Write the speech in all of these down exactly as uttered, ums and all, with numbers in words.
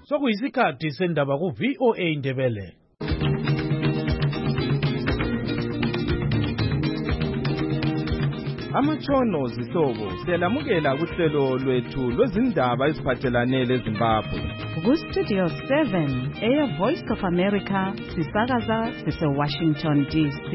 sokuyisikhathi sendaba ku V O A Ndebele. Amatshono zihlobo siyalamukela kuhlelo lwethu lwezindaba eziphathelane leZimbabwe. Ku Studio seven Air Voice of America sisakaza sise Washington D C.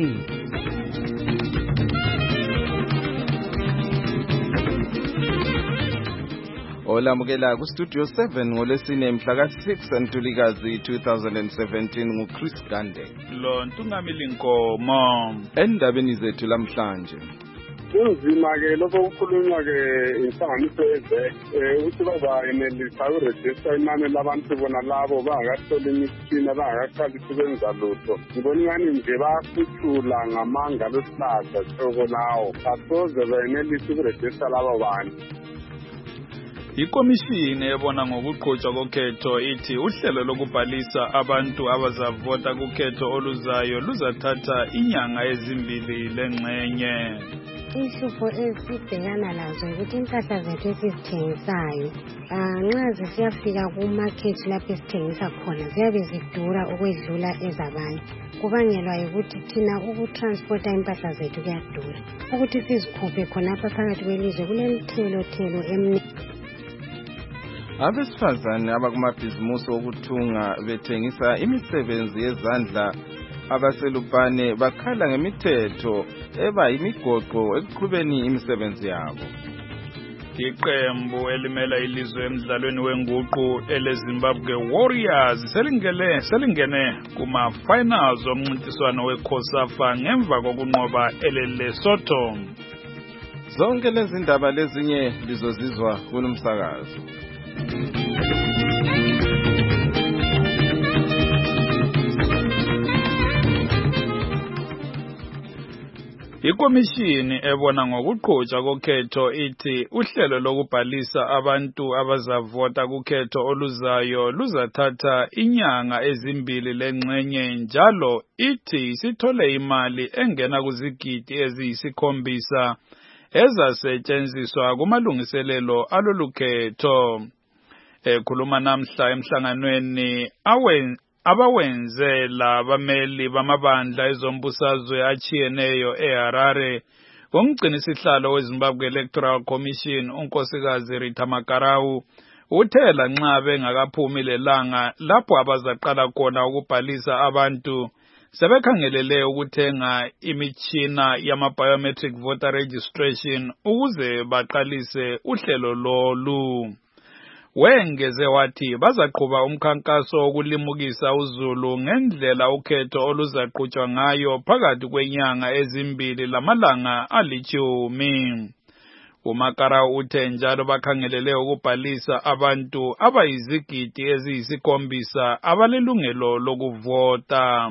Olamukela ku Studio seven ngolesine mhla ka six Ntulikazi two thousand seventeen nguChris Gande. Lo Ntungamili Nkomo. Endabeni zethu lamhlanje. Kunzima ke lokho kukhulunywa ke inhlanganiso yezek ukuthi bazayenelisa ukurejista inani labantu bona labo bangakathola imitshina bangakaqali ukwenza lutho. Ngibona ingani nje bayafuthula ngamanga losihlaza tshoko lawo asoze bayenelisa ukurejista labo bantu. Ikomishini ebona ngokuqhutshwa kokhetho ithi uhlelo lokubhalisa abantu abazavota kukhetho oluzayo luzathatha inyanga ezimbili lengxenye. Inhlupho esibhekana lazo ukuthi impahla zethu esizithengisayo nxa zisiyafika kumarket lapho esithengisa khona ziyabe zidura ukwedlula ezabanye. Kubangelwa ukuthi thina ukutransporta impahla zethu kuyadura. Ukuthi sizikhuphe khonapha phakathi kwelizwe kulemithelo thelo eminingi. Abesifazane abakumabhizimusi okuthunga bethengisa imisebenzi yezandla abaselupane bakhala ngemithetho eba imigoqo ekuqhubeni imisebenzi yabo. Iqembu elimela ilizwe emidlalweni wenguqu eleZimbabwe Warriors selingene selingene kuma finals omncintiswano weCOSAFA ngemva kokunqoba eLesotho. Zonke lezi ndaba lezinye lizozizwa kulomsakazo. Ikomishini ebona ngokuqhutshwa kokhetho ithi uhlelo lokubhalisa abantu abazavota kukhetho oluzayo luzathatha inyanga ezimbili lengxenye njalo ithi sithole imali engena kuzigidi eziyisikhombisa ezasetshenziswa kumalungiselelo alolukhetho. Ekhuluma namhla emhlanganweni awen abawenzela abameli bamabandla ezombusazwe achiyeneyo eHarare ngomgcini sihlalo weZimbabwe Electoral Commission unkosikazi Rita Makarau uthela nxa bengakaphumi lelanga lapho abazaqala khona ukubhalisa abantu sebekhangelele ukuthenga imitshina yama-biometric voter registration ukuze baqalise uhlelo lolu. Wengeze wathi bazaqhuba umkhankaso wokulimukisa uzulu ngendlela ukhetho oluzaqhutshwa ngayo phakathi kwenyanga ezimbili lamalanga alitshumi. uMakara uthe njalo bakhangelele ukubhalisa abantu abayizigidi eziyisikhombisa abalelungelo lokuvota.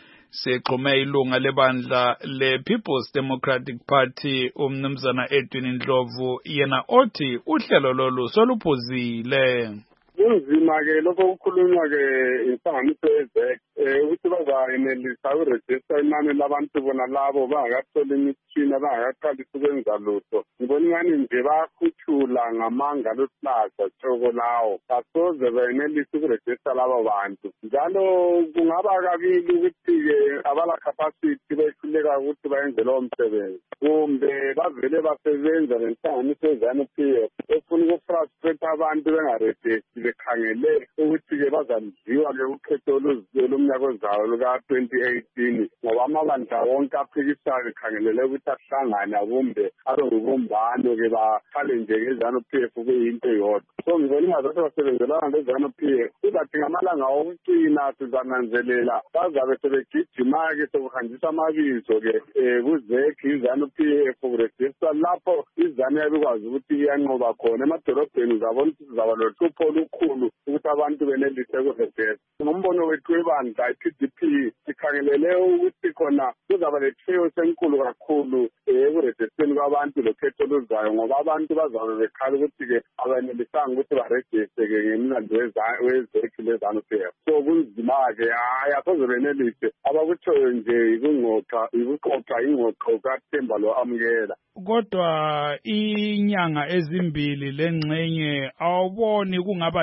Sexhume ilunga lebandla le-People's Democratic Party umnumzana Edwin Ndlovu yena othi uhlelo lolu soluphuzile. Kunzima ke lokho kukhulunywa ke inhlanganiso yezek ukuthi bazayenelisa ukurejista inani labantu bona labo bangakathola imitshina bangakaqalisa ukwenza lutho. Ngibona ingani nje bayafuthula ngamanga losihlaza tshoko lawo asoze bayenelisa ukurejista labo bantu. Njalo kungaba kabili ukuthi-ke abala capacity behluleka ukuthi bayenze lowo msebenzi kumbe bavele basebenza nenhlanganiso ye-ZANU-P F efuna ukufrustrate abantu bengarejisti bekhangele ukuthi-ke bazadliwa-ke ukhetho olumnyaka ozayo luka twenty eighteen ngoba amabandla wonke aphikisayo bekhangelele ukuthi ahlangane kumbe abe ngubumbano-ke bakhale nje nge-ZANU-P F kuyinto eyodwa. So ngibona ingazathi basebenzelana le-ZANU-P F kuzathi ngamalanga okucina sizananzelela bazabe sebegijima-ke sekuhanjiswa amabizo-ke kuzek i-ZANU-P F kurejista lapho izanu yabikwazi ukuthi iyanqoba khona emadolobheni uzabona ukuthi sizaba lohlupho olukhulu ukuthi abantu benelise ukurejista. Ngombono wethu webandla i-P D P sikhangelele ukuthi khona kuzaba lethiyo senkulu kakhulu ekurejisteni kwabantu lokhetho oluzayo ngoba abantu bazabe bekhala ukuthi-ke abanelisanga ukuthi barejiste-ke ngemlando wezekhi le-ZANU-P F. So kunzima-ke hayi asoze benelise abakutshoyo nje ikunqoqa ikuqoqa ingqoqo kaThemba lo amukela. Kodwa inyanga ezimbili lengxenye awuboni kungaba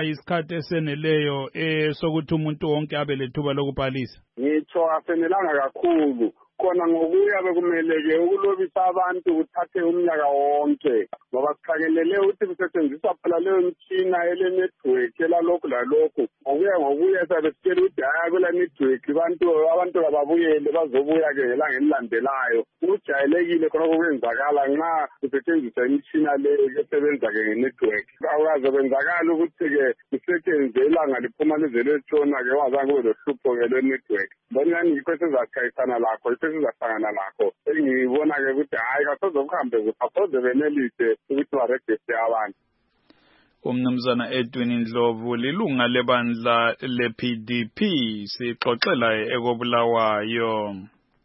isikhathi eseneleyo eh sokuthi umuntu wonke abe lethuba lokubhalisa? Ngitsho asenelanga kakhulu. Kona ngokuya bekumele-ke ukulobisa abantu kuthathe umnyaka wonke ngoba sikhangelele ukuthi kusetshenziswa phela leyo mtshina ele-network elalokhu lalokhu. Ngokuya ngokuya sabe sitshela ukuthi hhayi kwela network abantu abantu kababuyele bazobuya-ke ngelanga elilandelayo. Kujayelekile khonokho kwenzakala nxa kusetshenziswa imitshina le esebenza-ke nge-network. Akukaze kwenzakala ukuthi-ke kusetshenzwe ilanga liphuma lize letshona-ke wazange kube lohlupho-ke lwe-network. Bonani yikho esizachayisana lakho sizahlangana lakho. Engibona-ke ukuthi hhayi kasoze kuhambe kusasoze benelise ukuthi baregiste abantu. Umnumzana Edwin Ndlovu lilunga lebandla le-P D P sixoxela ekobulawayo.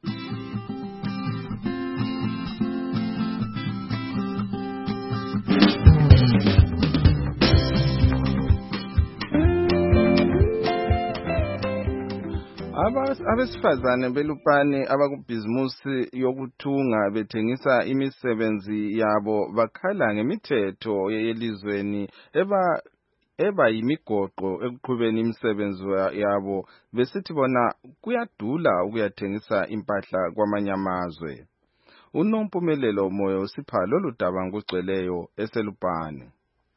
Abesifazane belupane abakubhizimusi yokuthunga bethengisa imisebenzi yabo bakhala ngemithetho yelizweni eba eba yimigoqo ekuqhubeni imisebenzi yabo besithi bona kuyadula ukuyathengisa impahla kwamanye amazwe. Unompumelelo Moyo usipha lolu daba ngokugcweleyo eselupane.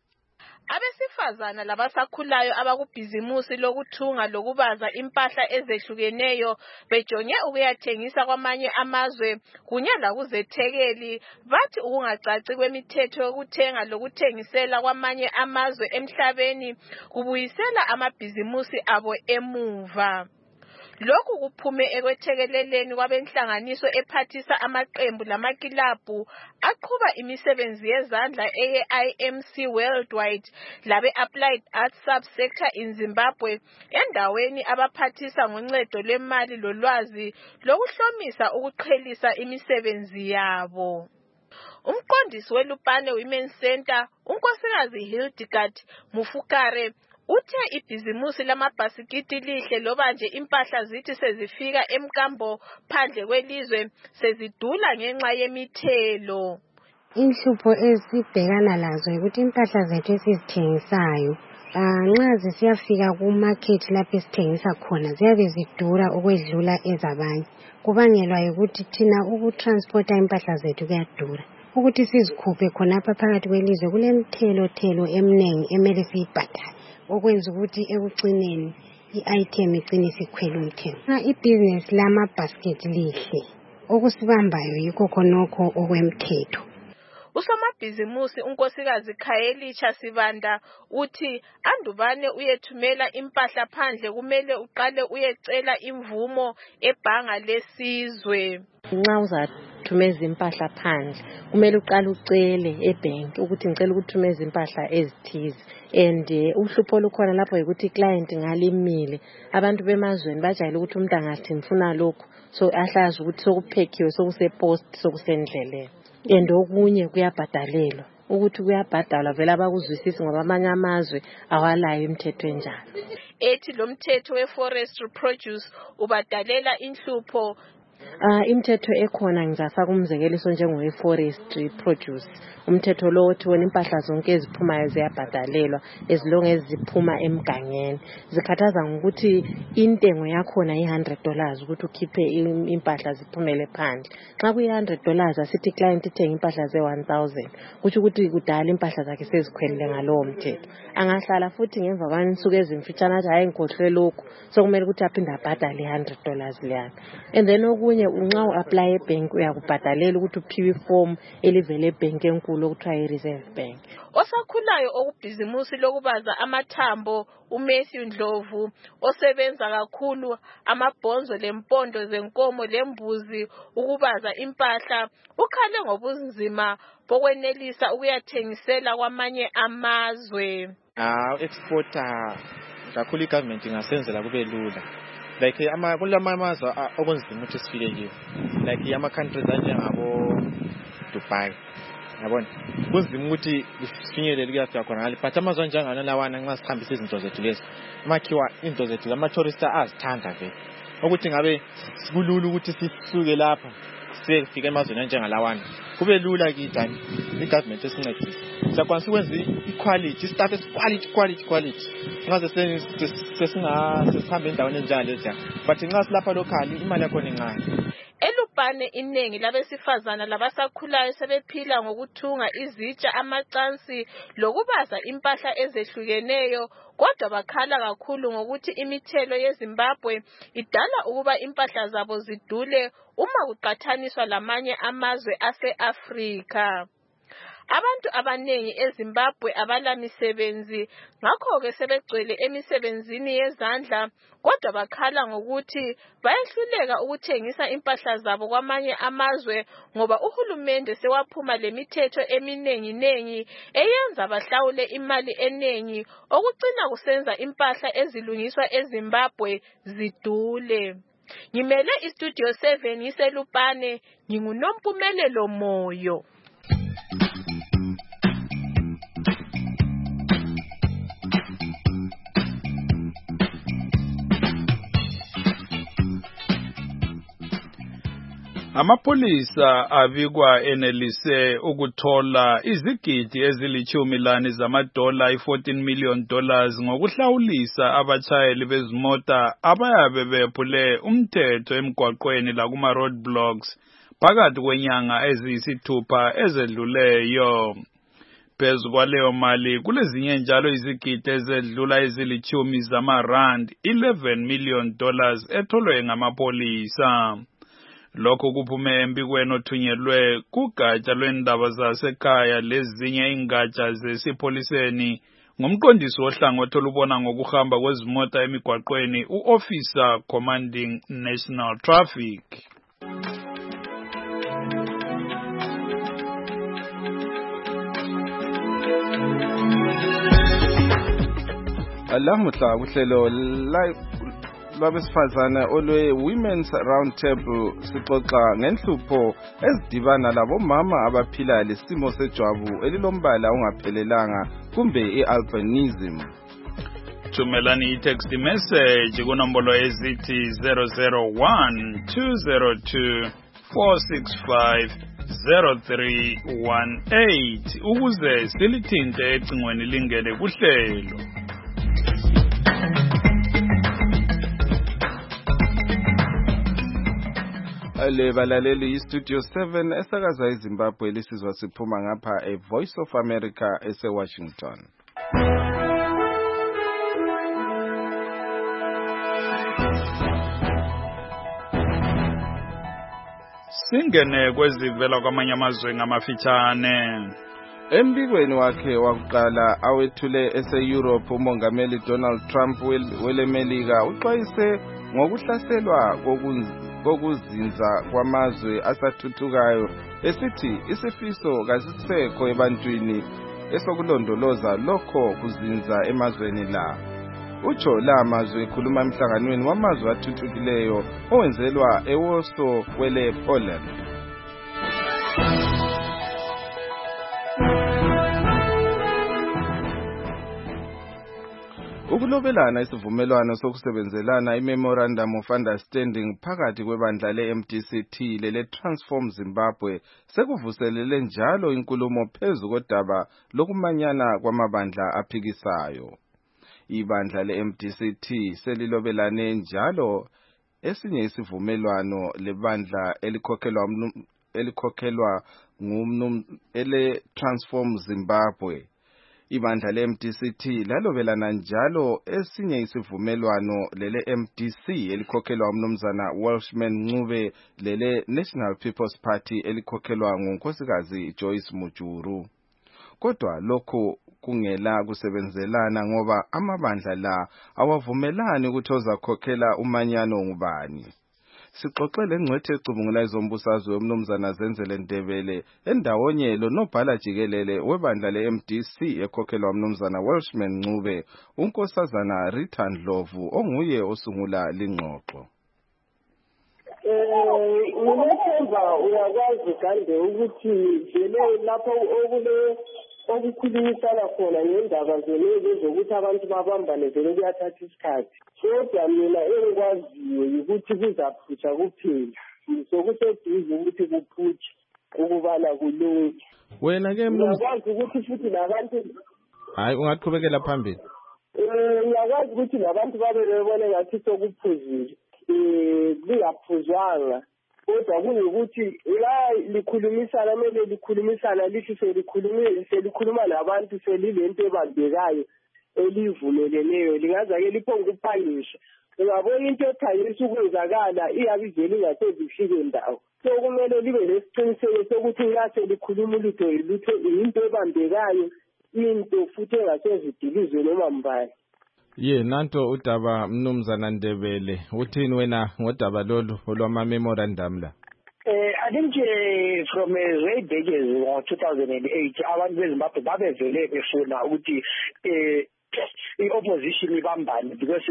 Abesifazana labasakhulayo abakubhizimusi lokuthunga lokubaza impahla ezehlukeneyo bejonge ukuyathengisa kwamanye amazwe kunye lakuzethekeli bathi ukungacaci kwemithetho yokuthenga lokuthengisela kwamanye amazwe emhlabeni kubuyisela amabhizimusi abo emuva. Lokhu kuphume ekwethekeleleni kwabenhlanganiso ephathisa amaqembu lamakilabhu aqhuba imisebenzi yezandla eye I M C Worldwide labe Applied Arts Subsector in Zimbabwe endaweni abaphathisa ngoncedo lwemali lolwazi lokuhlomisa ukuqhelisa imisebenzi yabo. Umqondisi welupane Women's Center unkosikazi Hildegard Mufukare uthe ibhizimusi lamabhasikiti lihle loba nje impahla zithi sezifika emkambo phandle kwelizwe sezidula ngenxa yemithelo. Inhlupho esibhekana lazo ukuthi impahla zethu esizithengisayo nxa zisiyafika ku-market lapho esithengisa khona ziyabe zidura ukwedlula ezabanye. Kubangelwa ukuthi thina ukutransporta impahla zethu kuyadura. Ukuthi sizikhuphe khonapha phakathi kwelizwe kulemithelo thelo eminengi emele siyibhadale. Okwenza ukuthi ekucineni i-item igcine isikhwela umthengo. Ibhizinesi lamabhasiketi lihle okusibambayo yikho khonokho okwemthetho. Usomabhizimusi unkosikazi Khayelicha Sibanda uthi andubane uyethumela impahla phandle kumele uqale uyecela imvumo ebhanga lesizwe. Nxa uzathumeza impahla phandle kumele uqale ucele ebank ukuthi ngicela ukuthumeza impahla ezithize. And uhlupho lukhona lapho ukuthi client ngalimile abantu bemazweni bajayele ukuthi umuntu angathi ngifuna lokho so ahlaza ukuthi sokuphekiwe sokuse post sokusendleleni. And okunye kuyabhadalelwa ukuthi kuyabhadalwa vele abakuzwisisi ngoba amanye amazwe awalayo imithetho enjalo. Ethi lo mthetho we-forestry produce ubadalela inhlupho. Uh, imithetho ekhona ngizafaka umzekeliso njengowe-forestry produce. Umthetho lo othi wona impahla zonke eziphumayo ziyabhadalelwa as long as ziphuma emgangeni. Zikhathaza ngokuthi intengo yakhona i-one hundred dollars ukuthi ukhiphe impahla ziphumele phandle. Xa kuyi-one hundred dollars asithi client ithenga impahla ze-one thousand. Kuthi ukuthi kudala impahla zakhe sezikhwelile ngalowo mthetho. Angahlala futhi ngemva kwansuku ezimfitshane athi hayi ngikhohlwe lokhu so kumele ukuthi aphinde abhadale i-one hundred dollars liyana. And then okunye unxa u-apply ebank uyakubhadalela ukuthi uphiwe iform elivele ebank enkulu okuthiwa i-Reserve Bank. Osakhulayo okubhizimusi lokubaza amathambo uMatthew Ndlovu osebenza kakhulu amabhonzo lempondo zenkomo lembuzi ukubaza impahla ukhale ngobunzima bokwenelisa ukuyathengisela kwamanye amazwe. Ah exporter kakhulu igovernment ingasenzela kube lula. Like ama kulamazwe okunzima ukuthi sifike kiwo. Like ama countries anjengabo Dubai. Yabona kunzima ukuthi sifinyelele kuyafika khona ngale but amazwe njengana lawana nxa sihambisa izinto zethu lezi makhiwa izinto zethu ama tourists azithanda vele ukuthi ngabe sikulula ukuthi sisuke lapha sefika emazweni anjengalawana kube lula kitani igovernment esincedisa sakwanisa ukwenza equality staff quality quality quality ngaze sesinga sesihambe endaweni enjalezi but nxa silapha locally imali yakho encane. Elupane iningi labesifazana labasakhulayo sebephila ngokuthunga izitsha amacansi lokubaza impahla ezehlukeneyo kodwa bakhala kakhulu ngokuthi imithelo yeZimbabwe idala ukuba impahla zabo zidule uma kuqathaniswa lamanye amazwe ase-Afrika. Abantu abanengi eZimbabwe abalamisebenzi ngakho ke sebegcwele emisebenzini yezandla kodwa bakhala ngokuthi bayehluleka ukuthengisa impahla zabo kwamanye amazwe ngoba uhulumende sewaphuma lemithetho eminengi nengi eyenza bahlawule imali enengi okucina kusenza impahla ezilungiswa eZimbabwe zidule. Ngimele iStudio seven ngiselupane nginguNompumelelo Moyo. Amapolisa abikwa enelise ukuthola izigidi ezilichumi lane zamadola i-fourteen million dollars ngokuhlawulisa abachayeli bezimota abayabe bephule umthetho emgwaqweni la kuma roadblocks phakathi kwenyanga eziyisithupha ezedluleyo. Phezu kwaleyo mali kulezinye njalo izigidi ezedlula ezilichumi zamarand eleven million dollars etholwe ngamapolisa. Lokho kuphume embikweni othunyelwe kugatsha lwendaba zasekhaya lezinye ingatsha zesipholiseni ngumqondisi wohlangothi olubona ngokuhamba kwezimota emigwaqweni u-Officer Commanding National Traffic. Alamuhla kuhlelo live lwabesifazana olwe Women's Round Table sixoxa ngenhlupho ezidibana labomama abaphila lesimo sejwabu elilombala ongaphelelanga kumbe i-albinism. Thumelani i-text message kunombolo ezithi zero zero one two zero two four six five zero three one eight ukuze silithinte ecingweni lingene kuhlelo. Le balaleli iStudio seven esakaza eZimbabwe lisizwa siphuma ngapha eVoice of America ese-Washington. Singene kwezivela kwamanye amazwe ngamafitshane. Embikweni wakhe wakuqala awethule ese-Europe umongameli Donald Trump welemelika uxwayise ngokuhlaselwa kokuzinza kwamazwe asathuthukayo esithi isifiso kasisekho ebantwini esokulondoloza lokho kuzinza emazweni la. Utsho la mazwe ekhuluma emhlanganweni wamazwe athuthukileyo owenzelwa eWarsaw kwele Poland. Ukulobelana isivumelwano sokusebenzelana iMemorandum of Understanding phakathi kwebandla le-M D C T lele Transform Zimbabwe sekuvuselele njalo inkulumo phezu kodaba lokumanyana kwamabandla aphikisayo. Ibandla le-M D C T selilobelane njalo esinye isivumelwano lebandla elikhokhelwa elikhokhelwa ngumnum ele Transform Zimbabwe. Ibandla le-M D C T lalobelana njalo esinye isivumelwano lele M D C elikhokhelwa umnumzana Welshman Ncube lele National People's Party elikhokhelwa ngunkosikazi Joyce Mujuru. Kodwa lokho kungela kusebenzelana ngoba amabandla la awavumelani ukuthi ozakhokhela umanyano ngubani. Sixoxele ngcwethe ecubungula izombusazwe umnumzana Zenzele Ndebele endawonye lo nobhala jikelele webandla le-M D C ekhokhelwa umnumzana Welshman Ncube unkosazana Rita Ndlovu onguye osungula lingxoxo. Eh ngiyethemba uyakwazi kande ukuthi vele lapho okule okukhulumisana khona ngendaba zenezi zokuthi abantu babambane vele kuyathatha isikhathi. Kodwa mina engikwaziyo ukuthi kuzaphutsha kuphela. sokuseduze ukuthi kuphutshe ukubana kulunge. Wena ke mnumzana ngiyakwazi ukuthi futhi nabantu hayi ungaqhubekela phambili. Eh ngiyakwazi ukuthi nabantu babe bebone ngathi sokuphuzile eh lingaphuzwanga kodwa kuyukuthi la likhulumisana mele likhulumisana lithi selikhulumile selikhuluma nabantu selilento ebambekayo elivumeleneyo lingaza ke liphonga ukuphangisha. Ungabona into ephangisa ukwenzakala iyabizela ingasezifike ndawo. So kumele libe lesiqiniseko sokuthi ngase likhuluma ulutho ilutho into ebambekayo into futhi engasezidilizwe noma mbani. Ye nanto udaba mnumzana Ndebele uthini wena ngodaba lolu olwama memorandum la? Eh I think uh, from a way back in two thousand eight abantu beZimbabwe babevele befuna ukuthi eh i-opposition ibambane because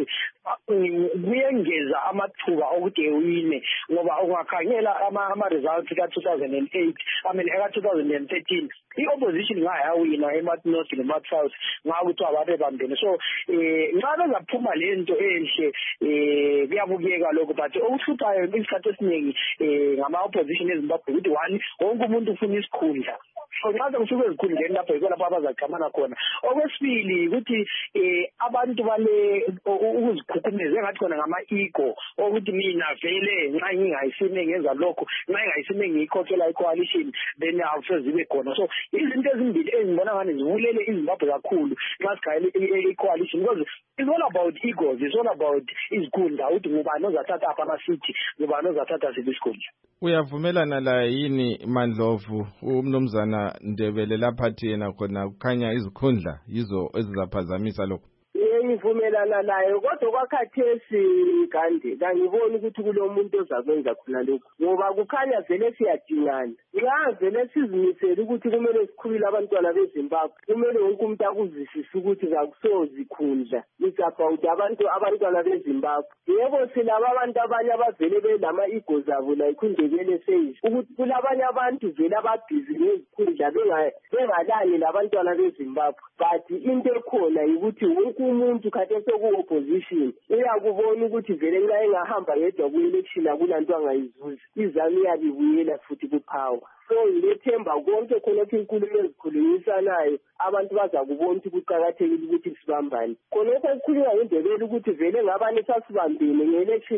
kuyengeza amathuba okuthi ewine ngoba ungakhangela ama-results ka-two thousand eight I mean eka-two thousand thirteen i-opposition ngayawina ema-north nema-south ngakuthi abantu ebambene so um nxa bezaphuma le nto enhle um kuyabukeka lokho but okuhluphayo isikhathi esiningi um ngama-opposition eZimbabwe ukuthi one wonke umuntu ufuna isikhundla so nxa sekufika ezikhundleni lapho yikho lapho abazagxamana khona. Okwesibili ukuthi eh abantu bale ukuzikhukhumeza engathi khona ngama-ego ukuthi mina vele nxa ngingayisime ngenza lokho nxa ngingayisime ngiyikhokhela i-coalition then awusoze zibe khona. So izinto ezimbili engibona ngani zivulele iZimbabwe kakhulu nxa sikhayele i-coalition because it's all about egos, it's all about izikhundla ukuthi ngubani ozathatha apha amasithi ngubani ozathatha siphi isikhundla. Uyavumelana la yini Mandlovu umnumzana Ndebele lapha thina khona kukhanya izikhundla yizo ezizaphazamisa lokho? Ngivumelana naye kodwa kwakhathesi kanti ngangibona ukuthi kulomuntu ozakwenza khona lokho ngoba kukhanya vele siyadingana. Nxa vele sizimisela ukuthi kumele sikhulule abantwana beZimbabwe kumele wonke umuntu akuzwisise ukuthi akusozikhundla it's about abantu abantwana beZimbabwe. Yebo silaba abantu abanye abavele belama-ego zabo la ikhundekele seyizi ukuthi kulabanye abantu vele ababhizi ngezikhundla bengalani labantwana beZimbabwe but into ekhona yikuthi wonke umuntu khathesi oku-opposition uyakubona ukuthi vele nxa engahamba yedwa ku-election akulanto angayizuza izami iyabibuyela futhi kuphawa. So ngilethemba konke khonokho inkulumo ezikhulumisanayo abantu bazakubona ukuthi kuqakathekile ukuthi sibambane. Khonokho kukhulunywa ngeNdebele ukuthi vele ngabani sasibambene nge-election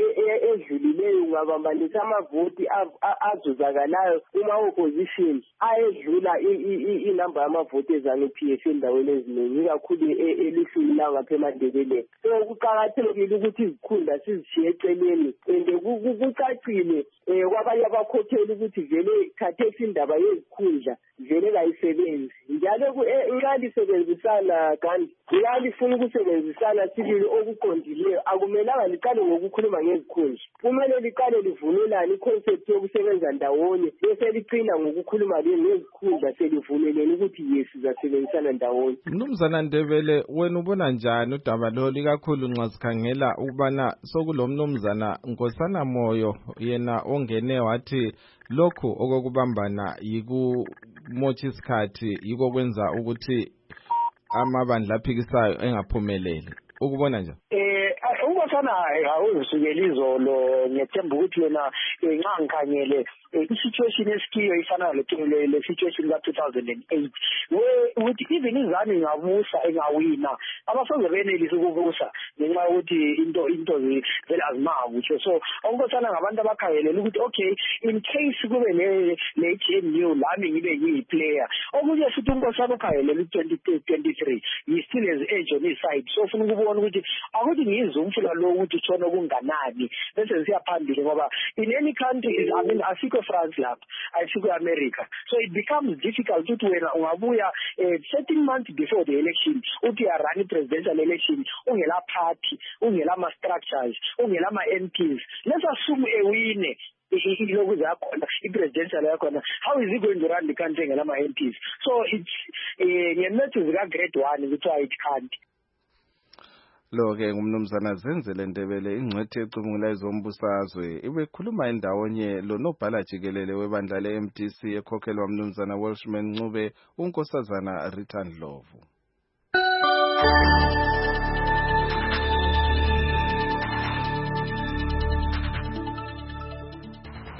edlulileyo ungabambanisa amavoti azuzakalayo kuma-opposition ayedlula inamba yamavoti ezane-P F endaweni eziningi ikakhulu elifini langapha eMandebeleni. So kuqakathekile ukuthi izikhundla sizishiye eceleni and kucacile um kwabanye abakhokheli ukuthi vele khathesi indaba yezikhundla vele kayisebenzi njalo nxa lisebenzisana kanti nxa lifuna ukusebenzisana sibili okuqondileyo akumelanga liqale ngokukhuluma ngezikhundla kumele liqale livumelane iconcept yokusebenza ndawonye bese liqina ngokukhuluma ngezikhundla selivumelene ukuthi yes sizasebenzisana ndawonye. Mnumzana Ndebele wena ubona njani udaba lolu ikakhulu nxa sikhangela ukubana sokulo mnumzana Nkosana Moyo yena ongene wathi lokhu okokubambana yikumotsha isikhathi yiko kwenza ukuthi amabandla aphikisayo engaphumeleli ukubona njani? Eh ukubona awuzisukela izolo ngiyethemba ukuthi yena nxa ngikhangele i-situation esikiyo ifana le situation ka two thousand eight ukuthi even izami ingabusa engawina abasoze benelise ukubusa ngenxa yokuthi into into vele azimakutsho. So okubosana ngabantu abakhangelela ukuthi okay in case kube le le G N U lami ngibe ngiyiplayer okunye futhi unkosana ukhangelela u-twenty twenty-three he still has edge on his side. So ufuna ukubona ukuthi akuthi ngizwe umfula lo ukuthi utshona okunganani bese siyaphambili ngoba in any country I mean asikho France lapha asikho America. So it becomes difficult ukuthi wena ungabuya thirteen months before the election uthi ya run presidential election ungela party ungela ma structures ungela ma M Ps. Let's assume ewine iloku zakhona i-presidential yakhona how is he going to run the country ngela ma M Ps? So it's ngemethu zika grade one kuthiwa it can't. Lo ke ngumnumzana Zenzele Ndebele ingcwethi ecubungula ezombusazwe ibekhuluma endawonye lo nobhala jikelele webandla le-M D C ekhokhelwa mnumzana Welshman Ncube unkosazana Rita Ndlovu.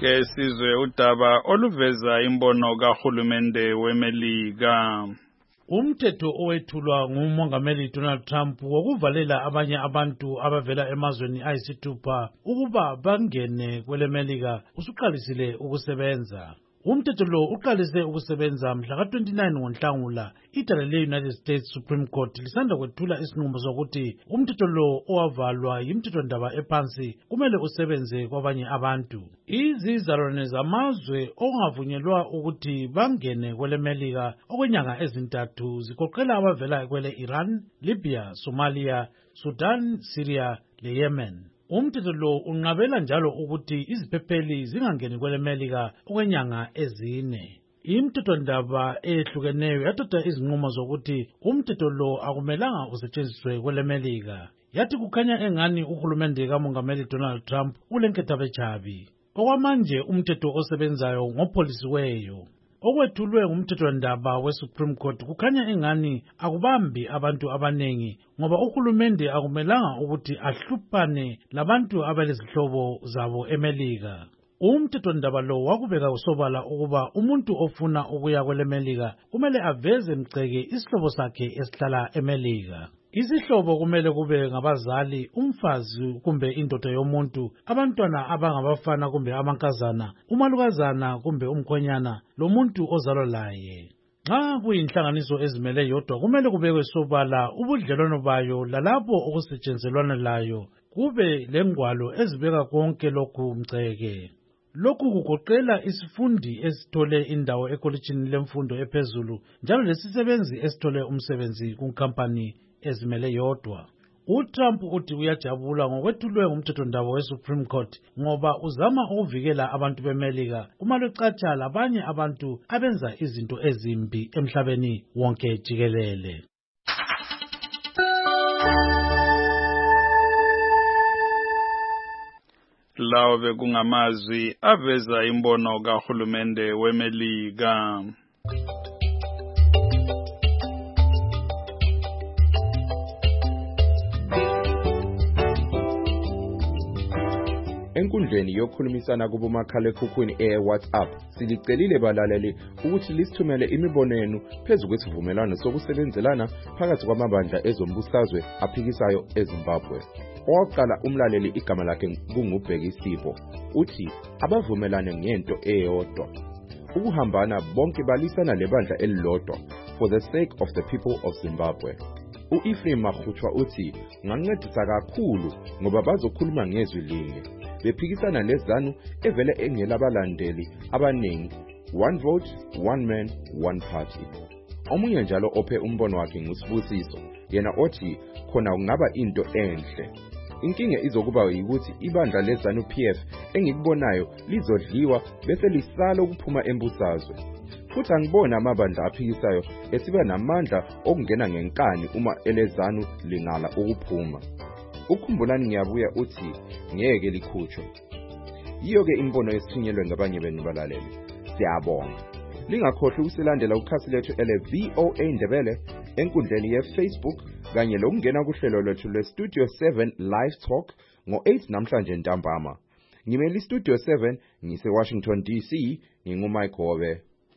ke sizwe udaba oluveza imbono kahulumende weMelika. Umthetho owethulwa ngumongameli Donald Trump wokuvalela abanye abantu abavela emazweni ayisithupha ukuba bangene kweleMelika usuqalisile ukusebenza. Umthetho lo uqalise ukusebenza mhla ka twenty-nine ngoNhlangula. Idale le-United States Supreme Court lisanda kwethula isinqumo sokuthi umthetho lo owavalwa yimthethondaba ephansi kumele usebenze kwabanye abantu. Izizalwane zamazwe ongavunyelwa ukuthi bangene kweleMelika okwenyanga ezintathu zigoqela abavela kwele Iran, Libya, Somalia, Sudan, Syria leYemen. Umthetho lo unqabela njalo ukuthi iziphepheli zingangeni kweleMelika okwenyanga ezine. Imthethondaba ehlukeneyo yathatha izinqumo zokuthi umthetho lo akumelanga usetshenziswe kweleMelika. Yathi kukhanya engani uhulumende kamongameli Donald Trump ulenkethabechabi. Okwamanje umthetho osebenzayo ngopholisiweyo okwethulwe ngumthethondaba weSupreme Court kukhanya engani akubambi abantu abanengi ngoba uhulumende akumelanga ukuthi ahluphane labantu abalezihlobo zabo eMelika. Umthethondaba lo wakubeka usobala ukuba umuntu ofuna ukuya kweleMelika kumele aveze mceke isihlobo sakhe esihlala eMelika. Isihlobo kumele kube ngabazali, umfazi kumbe indoda yomuntu, abantwana abangabafana kumbe amankazana, umalukazana kumbe umkhonyana, lomuntu ozalwa laye. Nxa kuyinhlanganiso ezimele yodwa kumele kubekwe sobala ubudlelwano bayo lalapho okusetshenzelwana layo, kube lengwalo ezibeka konke lokhu mceke. Lokhu kugoqela isifundi esithole indawo ekolitshini lemfundo ephezulu njalo lesisebenzi esithole umsebenzi kunkhampani ezimele yodwa. UTrump uthi uyajabula ngokwethulwe ngumthethondaba weSupreme Court ngoba uzama ukuvikela abantu beMelika kumalwecatsha labanye abantu abenza izinto ezimbi emhlabeni wonke jikelele. Lawo bekungamazwi aveza imbono kahulumende weMelika. Enkundleni yokukhulumisana kubomakhalekhukhwini e-WhatsApp silicelile balaleli ukuthi lisithumele imibono yenu phezu kwesivumelwano sokusebenzelana phakathi kwamabandla ezombusazwe aphikisayo eZimbabwe. Oqala umlaleli igama lakhe kungubheki Sipho uthi abavumelane ngento eyodwa ukuhambana bonke balisana lebandla elilodwa for the sake of the people of Zimbabwe. U-Ephraim Makhutshwa uthi ngancedisa kakhulu ngoba bazokhuluma ngezwi linye bephikisana lezanu evele engelabalandeli abaningi, one vote, one man, one party. Omunye njalo ophe umbono wakhe nguSibusiso yena othi khona kungaba into enhle. Inkinga izokuba ukuthi ibandla lezanu P F engikubonayo lizodliwa bese lisala ukuphuma embusazwe. Futhi angibona amabandla aphikisayo esiba namandla okungena ngenkani uma elezanu lingala ukuphuma. Ukhumbulani ngiyabuya uthi ngeke likhutshwe. Yiyo ke imbono esithunyelwe ngabanye benu balaleli. Siyabonga. Lingakhohlwa ukusilandela ukhasi lethu ele V O A Ndebele enkundleni ye-Facebook kanye lokungena kuhlelo lwethu lwe-Studio seven Live Talk ngo eight namhlanje ntambama. Ngimeli Studio seven ngise-Washington D C, nginguMike Hobe.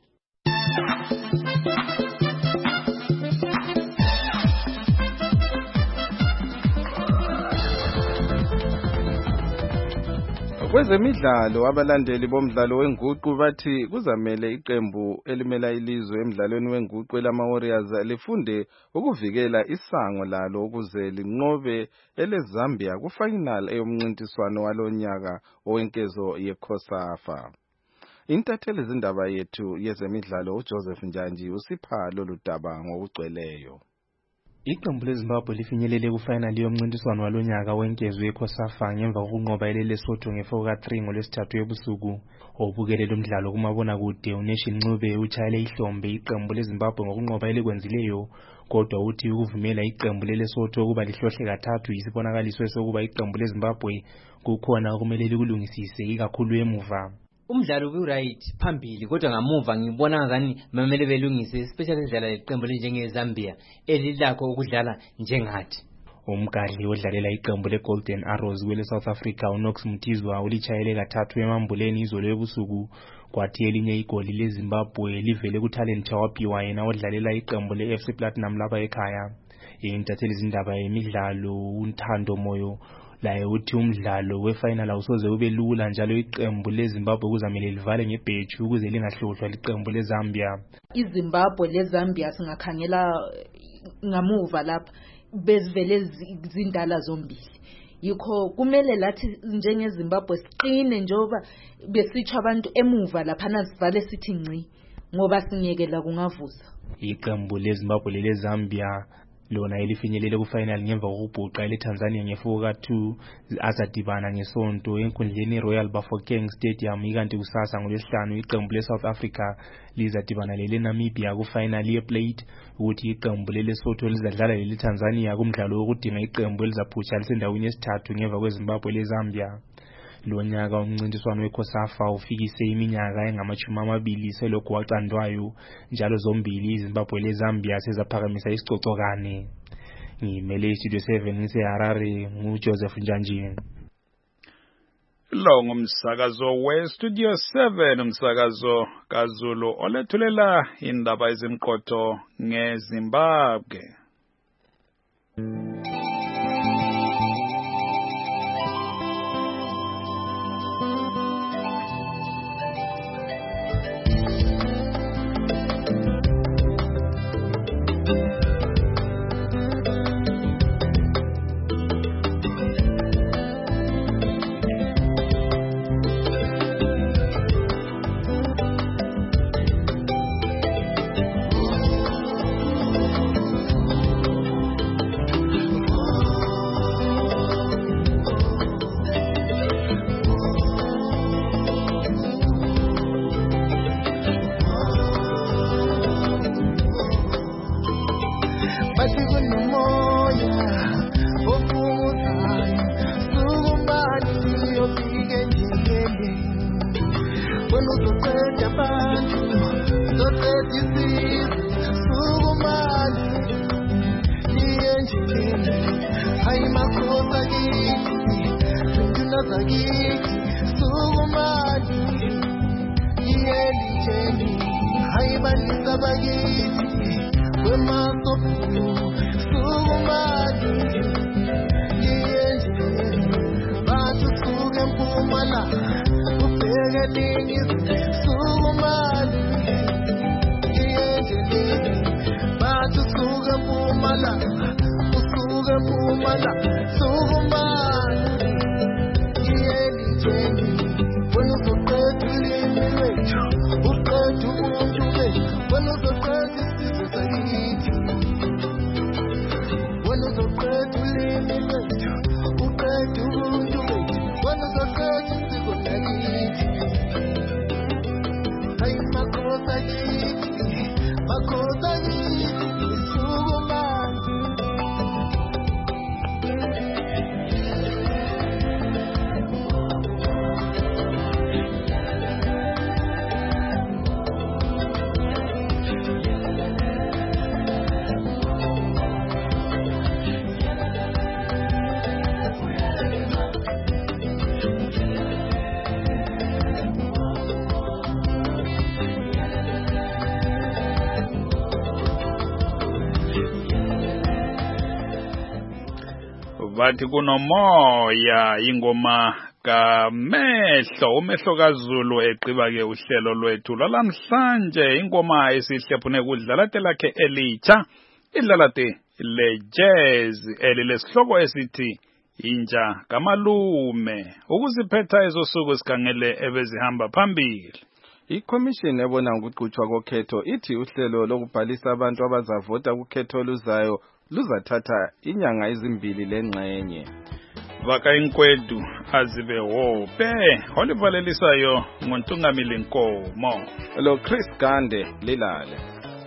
Kwezemidlalo abalandeli bomdlalo wenguqu bathi kuzamele iqembu elimela ilizwe emidlalweni wenguqu elama-Warriors lifunde ukuvikela isango lalo ukuze linqobe eleZambia kufinal eyomncintiswano walonyaka owenkezo yeCOSAFA. Intatheli zindaba yethu yezemidlalo uJoseph Njanji usipha lolu daba ngokugcweleyo. Iqembu leZimbabwe lifinyelele kufinal yomncintiswano walonyaka wenkezo yeCOSAFA ngemva kokunqoba iLesotho nge-four ka three ngolwesithathu ebusuku. Obukele lo mdlalo kumabona kude uNation Ncube utshayele ihlombe iqembu leZimbabwe ngokunqoba elikwenzileyo, kodwa uthi ukuvumela iqembu leLesotho ukuba lihlohle kathathu yisibonakaliso sokuba iqembu leZimbabwe kukhona okumele likulungisise ikakhulu emuva. Umdlalo ku-right phambili kodwa ngamuva ngibona ngani mamele belungise especially indlela leqembu njenge Zambia elilakho ukudlala njengathi. Umgadli odlalela iqembu leGolden Arrows kwele South Africa uNox Mtizwa ulitshayele kathathu emambuleni izolo ebusuku, kwathi elinye igoli leZimbabwe livele kuTalent Wapiwa yena odlalela iqembu leF C Platinum lapha ekhaya. Intatheli izindaba yemidlalo uNthando Moyo laye uthi umdlalo wefinal awusoze ube lula, njalo iqembu leZimbabwe kuzamele livale ngebheju ukuze lingahlohlwa liqembu leZambia. iZimbabwe leZambia singakhangela ngamuva lapha bezivele zindala zombili, yikho kumele lathi njengeZimbabwe siqine njoba besitsho abantu emuva lapha nasivale sithi ngci ngoba singekela kungavuza. Iqembu leZimbabwe leZambia lona elifinyelele kufinal ngemva kokubhuqa eleTanzania ngefoka two azadibana ngesonto enkundleni Royal Bafokeng Stadium, ikanti kusasa ngolwesihlanu iqembu leSouth Africa lizadibana leNamibia kufinal yeplate, ukuthi iqembu leLesotho lizadlala leTanzania kumdlalo wokudinga iqembu elizaphutsha lisendaweni yesithathu ngemva kweZimbabwe leZambia. Lo nyaka umncintiswano weCOSAFA ufikise iminyaka engamashumi amabili selokhu waqandwayo, njalo zombili iZimbabwe leZambia sezaphakamisa isicocokane. Ngimele iStudio seven ngiseHarare nguJoseph Njanjini. Lo ngumsakazo weStudio seven, umsakazo kaZulu olethulela indaba ezimqotho ngeZimbabwe. Bathi kunomoya ingoma kaMehlo, uMehlo kaZulu eqiba ke uhlelo lwethu lalamhlanje. Ingoma esihlephune kudlalate lakhe elitsha, idlalate le jazz elilesihloko esithi inja kamalume. Ukusiphetha ezosuku sikhangele ebezihamba phambili. ICommission ebona ngokuqhutshwa kokhetho ithi uhlelo lokubhalisa abantu abazavota kukhetho luzayo luzathatha inyanga ezimbili lengxenye. Vaka inkwedu azibe hope olivalelisayo ngontungamili Nkomo. Lo Chris Gande lilale.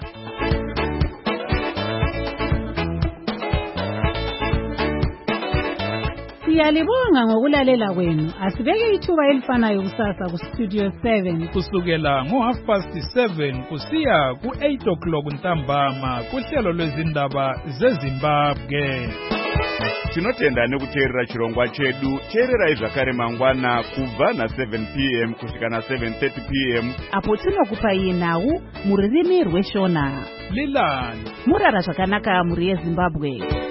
Siyalibonga ngokulalela kwenu. Asibeke ithuba elifanayo kusasa ku Studio seven kusukela ngo half past seven kusiya ku eight o'clock ntambama kuhlelo lwezindaba zeZimbabwe. tinotenda nekuteerera chirongwa chedu. teererai zvakare mangwana kubva na seven p m kusvika na seven thirty p m apo tinokupai nhau muririmi rweshona. lilani murara zvakanaka muri yezimbabwe.